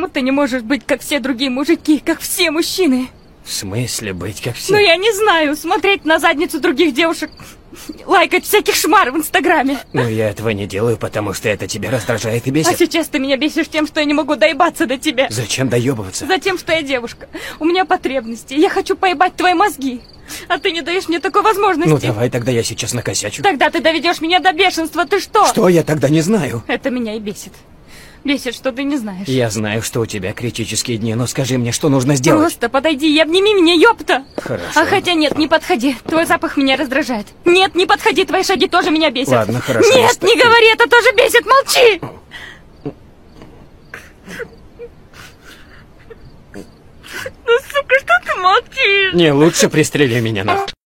Почему ты не можешь быть как все другие мужики, как все мужчины? В смысле быть как все? Ну я не знаю, смотреть на задницу других девушек, лайкать всяких шмар в Инстаграме. Но я этого не делаю, потому что это тебя раздражает и бесит. А сейчас ты меня бесишь тем, что я не могу доебаться до тебя. Зачем доебываться? Затем, что я девушка. У меня потребности. Я хочу поебать твои мозги. А ты не даешь мне такой возможности. Ну давай тогда я сейчас накосячу. Тогда ты доведешь меня до бешенства. Ты что? Что я тогда не знаю? Это меня и бесит. Бесит, что ты не знаешь. Я знаю, что у тебя критические дни, но скажи мне, что нужно сделать? Просто подойди и обними меня, ёпта! Хорошо. А хотя нет, не подходи. Твой запах меня раздражает. Нет, не подходи, твои шаги тоже меня бесят. Ладно, хорошо. Нет, не говори, это тоже бесит, молчи! Ну, сука, что ты молчишь? Не, лучше пристрели меня нахуй.